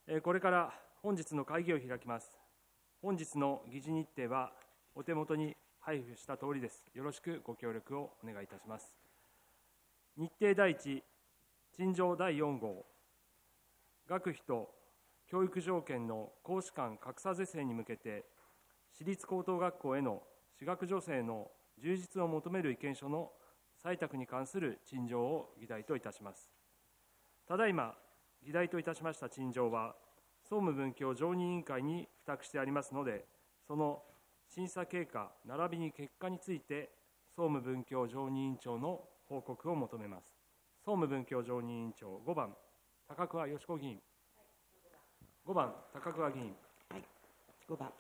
これから本日の会議を開きます。本日の議事日程はお手元に配布したとおりです。よろしくご協力をお願いいたします。日程第1、陳情第4号、学費と教育条件の公私間格差是正に向けて、私立高等学校への私学助成の充実を求める意見書の採択に関する陳情を議題といたします。ただいま、議題といたしました陳情は、総務文教常任委員会に付託してありますので、その審査経過並びに結果について、総務文教常任委員長の報告を求めます。総務文教常任委員長、5番、高桑よし子議員。5番、高桑議員。 はい、5番。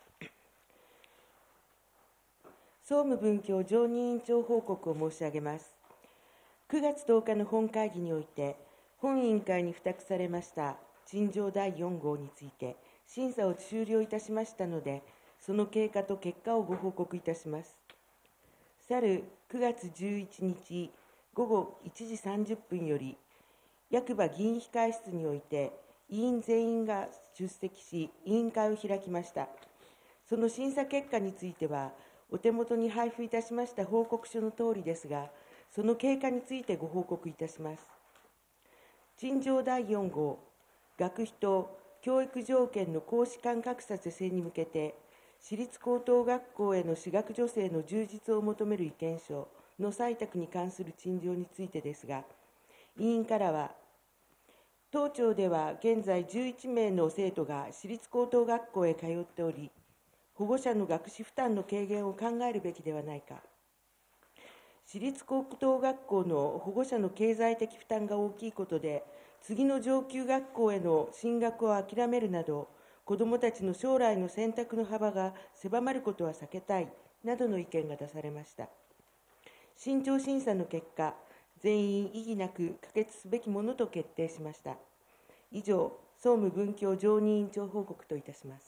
総務文教常任委員長報告を申し上げます。9月10日の本会議において、本委員会に付託されました陳情第4号について、審査を終了いたしましたので、その経過と結果をご報告いたします。去る9月11日午後1時30分より、役場議員控室において、委員全員が出席し、委員会を開きました。その審査結果については、お手元に配布いたしました報告書のとおりですが、その経過についてご報告いたします。陳情第4号、学費と教育条件の公私間格差是正に向けて、私立高等学校への私学助成の充実を求める意見書の採択に関する陳情についてですが、委員からは、当庁では現在11名の生徒が私立高等学校へ通っており、保護者の学資負担の軽減を考えるべきではないか。私立高等学校の保護者の経済的負担が大きいことで、次の上級学校への進学を諦めるなど、子どもたちの将来の選択の幅が狭まることは避けたいなどの意見が出されました。慎重審査の結果、全員異議なく可決すべきものと決定しました。以上、総務文教常任委員長報告といたします。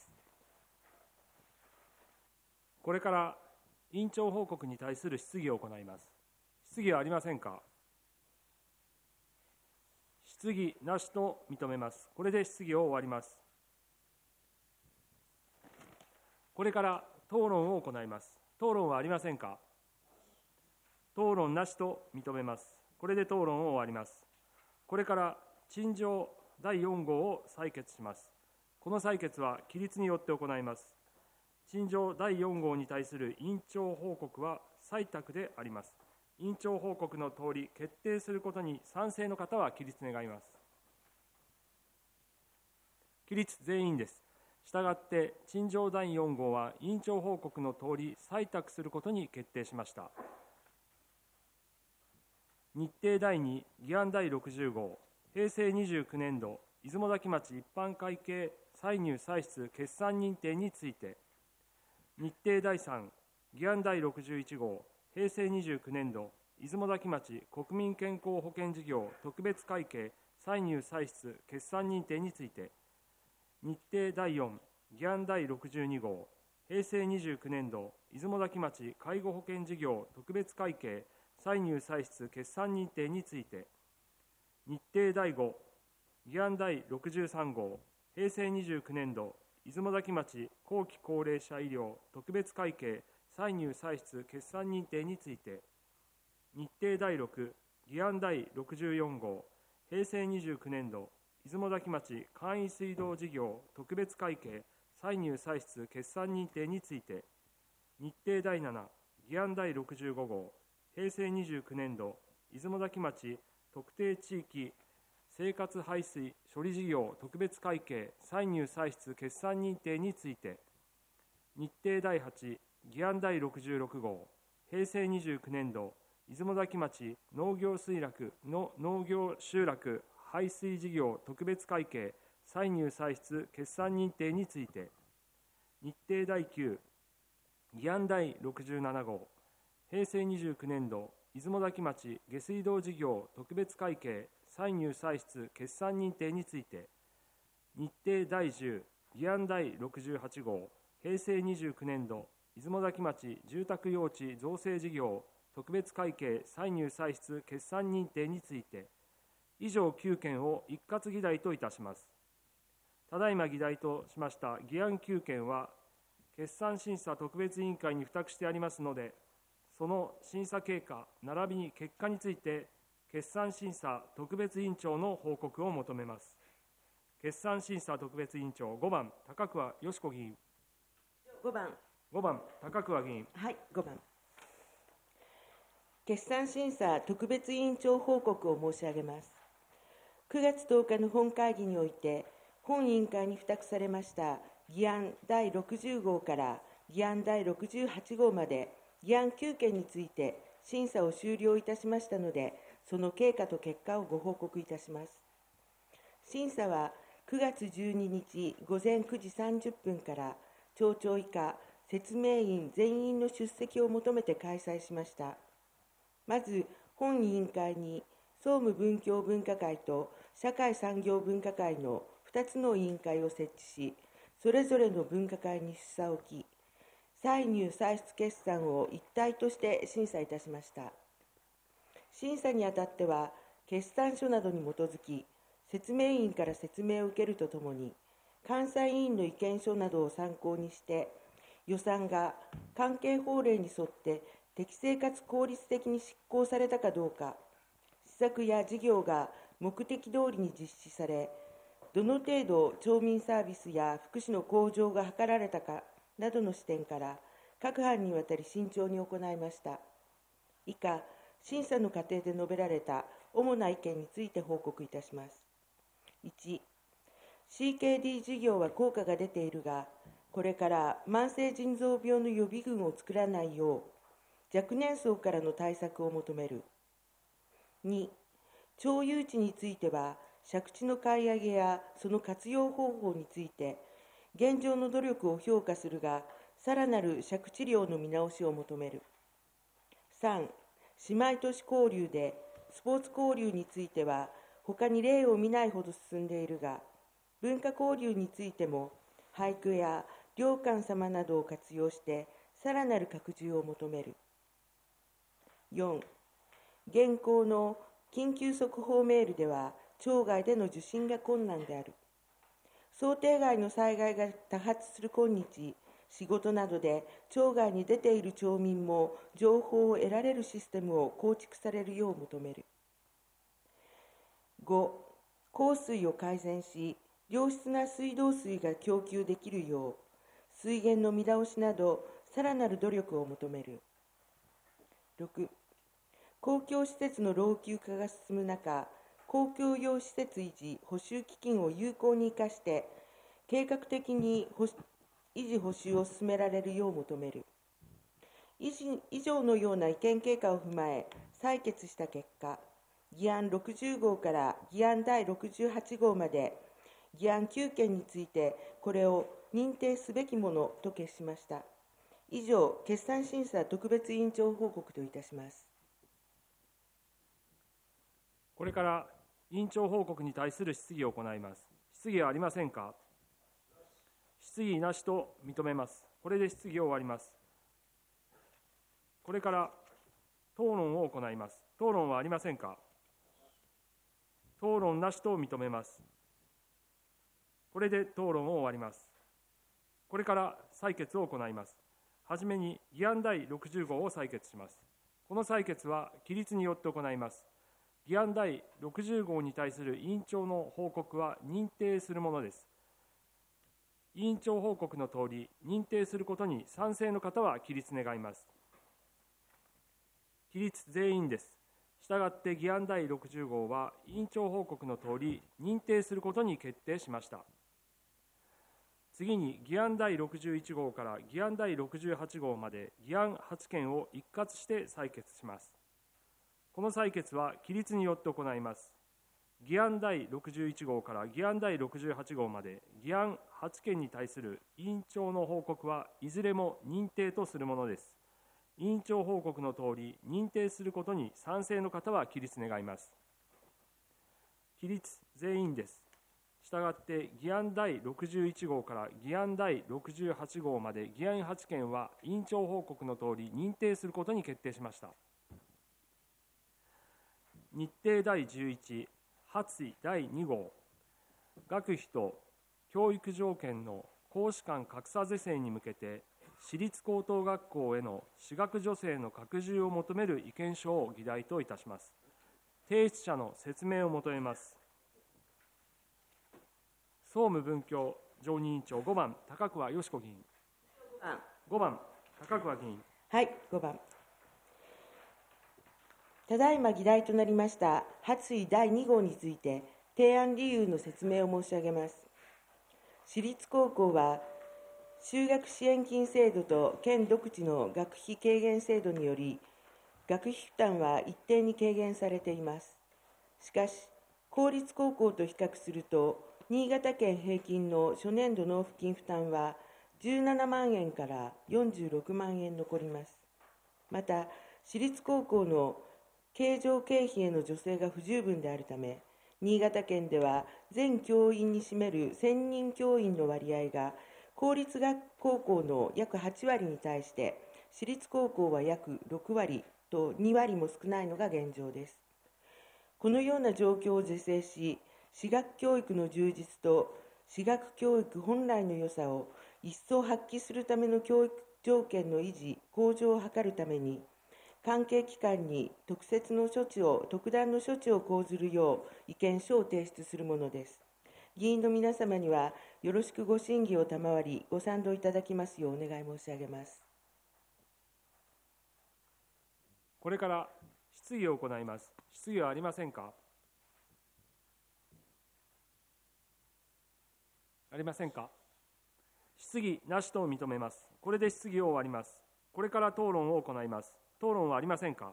これから委員長報告に対する質疑を行います。質疑はありませんか。質疑なしと認めます。これで質疑を終わります。これから討論を行います。討論はありませんか。討論なしと認めます。これで討論を終わります。これから陳情第4号を採決します。この採決は起立によって行います。陳情第4号に対する委員長報告は採択であります。委員長報告のとおり決定することに賛成の方は起立願います。起立全員です。したがって、陳情第4号は委員長報告のとおり採択することに決定しました。日程第2、議案第60号、平成29年度、出雲崎町一般会計歳入歳出決算認定について、日程第3、議案第61号、平成29年度、出雲崎町国民健康保険事業特別会計歳入歳出決算認定について、日程第4、議案第62号、平成29年度、出雲崎町介護保険事業特別会計歳入歳出決算認定について、日程第5、議案第63号、平成29年度、出雲崎町後期高齢者医療特別会計歳入歳出決算認定について、日程第6、議案第64号、平成29年度、出雲崎町簡易水道事業特別会計歳入歳出決算認定について、日程第7、議案第65号、平成29年度、出雲崎町特定地域生活排水処理事業特別会計歳入歳出決算認定について、日程第8、議案第66号、平成29年度、出雲崎町農業集落排水事業特別会計歳入歳出決算認定について、日程第9、議案第67号、平成29年度、出雲崎町下水道事業特別会計歳入歳出決算認定について、日程第10、議案第68号、平成29年度、出雲崎町住宅用地造成事業特別会計歳入歳出決算認定について、以上9件を一括議題といたします。 ただいま議題としました議案9件は、決算審査特別委員会に付託してありますので、その審査経過並びに結果について、決算審査特別委員長の報告を求めます。決算審査特別委員長、5番、高桑よし子議員。 5番、 高桑議員。 はい、5番。決算審査特別委員長報告を申し上げます。9月10日の本会議において、本委員会に付託されました議案第60号から議案第68号まで、議案9件について審査を終了いたしましたので、その経過と結果をご報告いたします。審査は9月12日午前9時30分から町長以下説明員全員の出席を求めて開催しました。まず本委員会に総務文教分科会と社会産業分科会の2つの委員会を設置し、それぞれの分科会に出査を置き、歳入歳出決算を一体として審査いたしました。審査にあたっては、決算書などに基づき、説明員から説明を受けるとともに、監査委員の意見書などを参考にして、予算が関係法令に沿って適正かつ効率的に執行されたかどうか、施策や事業が目的通りに実施され、どの程度町民サービスや福祉の向上が図られたかなどの視点から、各班にわたり慎重に行いました。以下、審査の過程で述べられた主な意見について報告いたします。1、CKD 事業は効果が出ているが、これから慢性腎臓病の予備軍を作らないよう、若年層からの対策を求める。2、町有地については、借地の買い上げやその活用方法について、現状の努力を評価するが、さらなる借地料の見直しを求める。3、姉妹都市交流で、スポーツ交流については、他に例を見ないほど進んでいるが、文化交流についても、俳句や良寛様などを活用して、さらなる拡充を求める。4、現行の緊急速報メールでは、町外での受信が困難である。想定外の災害が多発する今日、仕事などで町外に出ている町民も情報を得られるシステムを構築されるよう求める。5、降水を改善し、良質な水道水が供給できるよう、水源の見直しなど、さらなる努力を求める。6、公共施設の老朽化が進む中、公共用施設維持・補修基金を有効に生かして、計画的に維持・補修を進められるよう求める。以上のような意見経過を踏まえ、採決した結果、議案60号から議案第68号まで、議案9件について、これを認定すべきものと決しました。以上、決算審査特別委員長報告といたします。 これから委員長報告に対する質疑を行います。質疑はありませんか。質疑なしと認めます。これで質疑を終わります。これから討論を行います。討論はありませんか。討論なしと認めます。これで討論を終わります。これから採決を行います。はじめに議案第60号を採決します。この採決は起立によって行います。議案第60号に対する委員長の報告は認定するものです。委員長報告のとおり、認定することに賛成の方は起立願います。起立全員です。したがって議案第60号は委員長報告のとおり認定することに決定しました。次に議案第61号から議案第68号まで議案8件を一括して採決します。この採決は起立によって行います。議案第61号から議案第68号まで議案8件に対する委員長の報告はいずれも認定とするものです。委員長報告のとおり認定することに賛成の方は起立願います。起立全員です。したがって議案第61号から議案第68号まで議案8件は委員長報告のとおり認定することに決定しました。日程第11、発議第2号、学費と教育条件の公私間格差是正に向けて、私立高等学校への私学助成の拡充を求める意見書を議題といたします。提出者の説明を求めます。総務文教常任委員長5番、高桑よし子議員。5番、高桑議員。 はい、5番。ただいま議題となりました発議第2号について、提案理由の説明を申し上げます。私立高校は、就学支援金制度と県独自の学費軽減制度により、学費負担は一定に軽減されています。しかし、公立高校と比較すると、新潟県平均の初年度納付金負担は17万円から46万円残ります。また、私立高校の経常経費への助成が不十分であるため、新潟県では全教員に占める専任教員の割合が公立高校の約8割に対して、私立高校は約6割と2割も少ないのが現状です。このような状況を是正し、私学教育の充実と私学教育本来の良さを一層発揮するための教育条件の維持・向上を図るために、関係機関に特段の処置を講ずるよう意見書を提出するものです。議員の皆様にはよろしくご審議を賜り、ご賛同いただきますようお願い申し上げます。 これから質疑を行います。質疑はありませんか。ありませんか。質疑なしと認めます。これで質疑を終わります。これから討論を行います。討論はありませんか。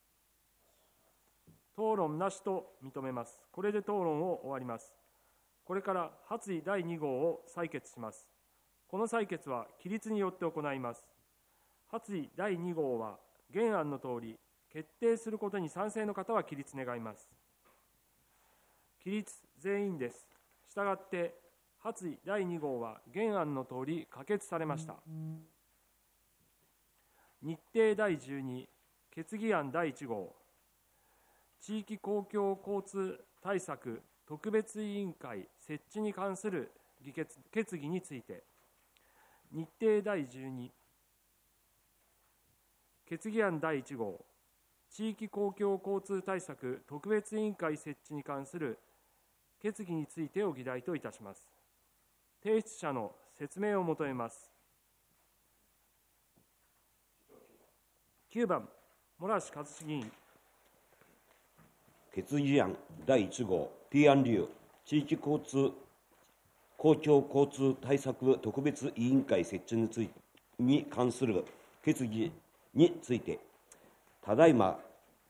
討論なしと認めます。これで討論を終わります。これから発議第2号を採決します。この採決は起立によって行います。発議第2号は原案のとおり決定することに賛成の方は起立願います。起立全員です。したがって発議第2号は原案のとおり可決されました。日程第12決議案第1号、地域公共交通対策特別委員会設置に関する決議について、日程第12決議案第1号、地域公共交通対策特別委員会設置に関する決議についてを議題といたします。提出者の説明を求めます。9番、茂良一志議員。 決議案第1号、提案理由、地域公共交通対策特別委員会設置に関する決議について、ただいま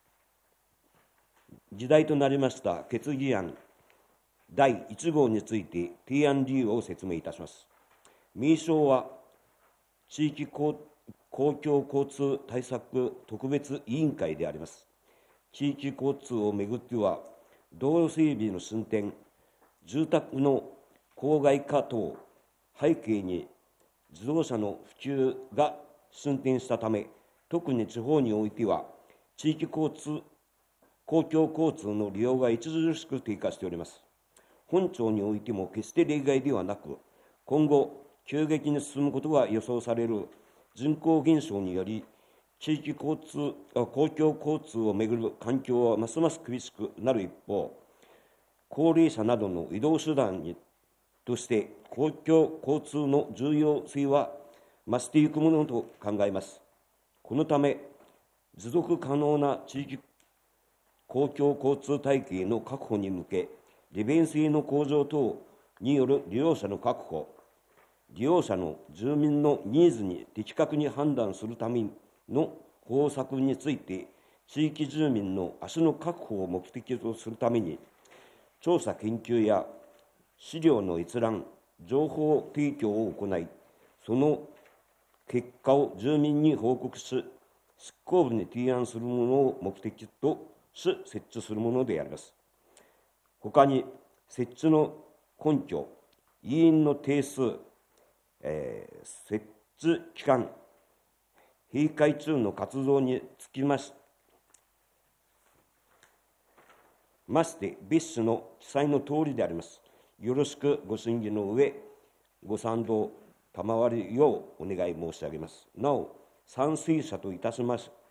議題となりました決議案第1号について提案理由を説明いたします。名称は地域公共交通対策特別委員会であります。地域交通をめぐっては、道路整備の進展、住宅の郊外化等背景に自動車の普及が進展したため、特に地方においては地域公共交通の利用が著しく低下しております。本庁においても決して例外ではなく、今後急激に進むことが予想される人口減少により、地域公共交通をめぐる環境はますます厳しくなる一方、高齢者などの移動手段として公共交通の重要性は増していくものと考えます。このため、持続可能な地域公共交通体系の確保に向け、利便性の向上等による利用者の確保、利用者の住民のニーズに的確に判断するための方策について、地域住民の足の確保を目的とするために、調査研究や資料の閲覧、情報提供を行い、その結果を住民に報告し、執行部に提案するものを目的とし設置するものであります。他に、設置の根拠、委員の定数、設置期間、閉会中の活動につきまして別紙の記載のとおりであります。 よろしくご審議の上、ご賛同賜るようお願い申し上げます。なお、賛成者といたしまして、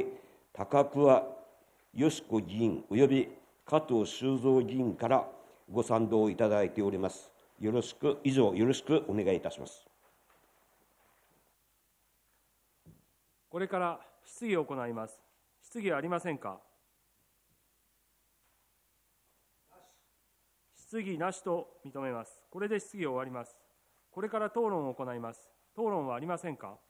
高桑よし子議員および加藤修造議員からご賛同いただいております。以上、よろしくお願いいたします。 これから質疑を行います。質疑はありませんか。質疑なしと認めます。これで質疑を終わります。これから討論を行います。討論はありませんか。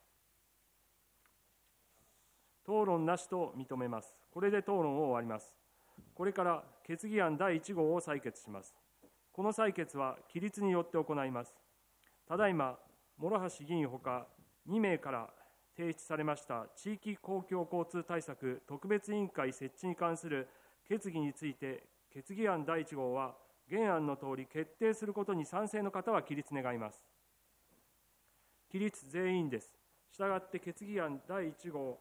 討論なしと認めます。これで討論を終わります。これから決議案第1号を採決します。この採決は起立によって行います。ただいま、諸橋議員ほか2名から提出されました地域公共交通対策特別委員会設置に関する決議について、決議案第1号は原案のとおり決定することに賛成の方は起立願います。起立全員です。したがって決議案第1号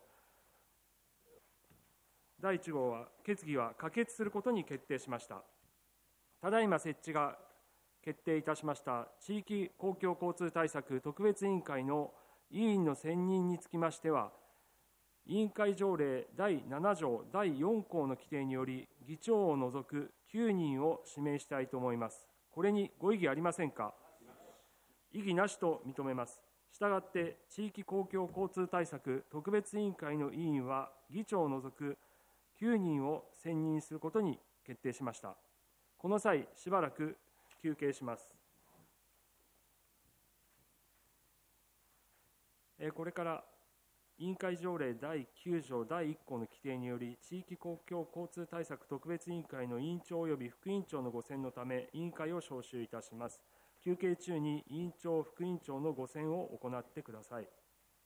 は決議は可決することに決定しました。ただいま設置が決定いたしました地域公共交通対策特別委員会の委員の選任につきましては、委員会条例第7条第4項の規定により、議長を除く9人を指名したいと思います。これにご異議ありませんか。異議なしと認めます。したがって、地域公共交通対策特別委員会の委員は、議長を除く9人を選任することに決定しました。この際、しばらく休憩します。これから委員会条例第9条第1項の規定により、地域公共交通対策特別委員会の委員長及び副委員長のご選のため、委員会を招集いたします。休憩中に委員長、副委員長のご選を行ってください。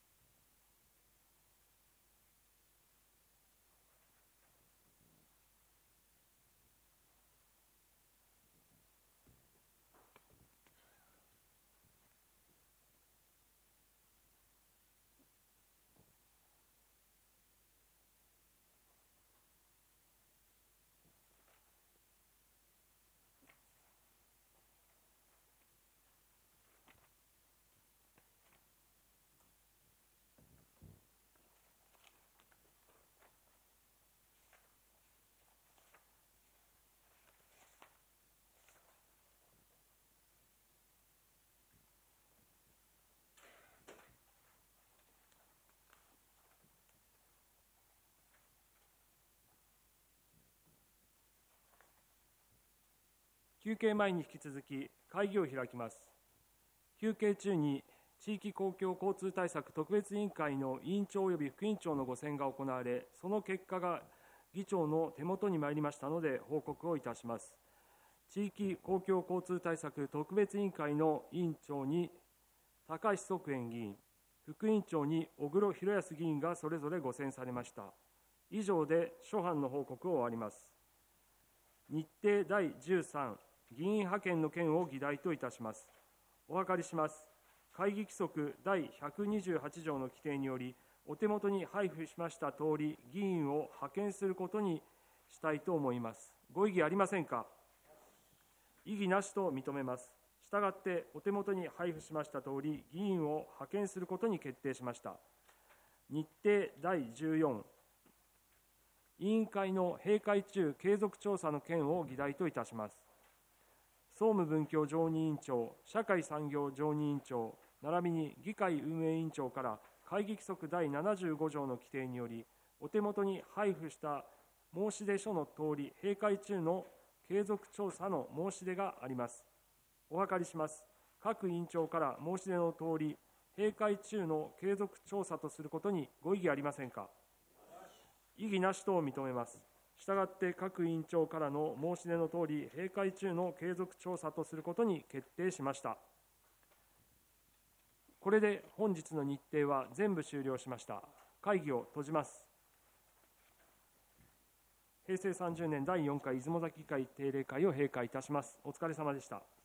休憩前に引き続き会議を開きます。休憩中に地域公共交通対策特別委員会の委員長及び副委員長のご選が行われ、その結果が議長の手元に参りましたので報告をいたします。地域公共交通対策特別委員会の委員長に高橋即円議員、副委員長に小黒博康議員がそれぞれご選されました。以上で諸般の報告を終わります。日程第13、議員派遣の件を議題といたします。お諮りします。会議規則第128条の規定により、お手元に配布しましたとおり、議員を派遣することにしたいと思います。ご異議ありませんか。異議なしと認めます。したがって、お手元に配布しましたとおり、議員を派遣することに決定しました。日程第14、委員会の閉会中継続調査の件を議題といたします。総務文教常任委員長、社会産業常任委員長、並びに議会運営委員長から会議規則第75条の規定により、お手元に配布した申し出書のとおり、閉会中の継続調査の申し出があります。お諮りします。各委員長から申し出のとおり、閉会中の継続調査とすることにご異議ありませんか。異議なしと認めます。したがって各委員長からの申し出のとおり、閉会中の継続調査とすることに決定しました。これで本日の日程は全部終了しました。会議を閉じます。平成30年第4回出雲崎議会定例会を閉会いたします。お疲れ様でした。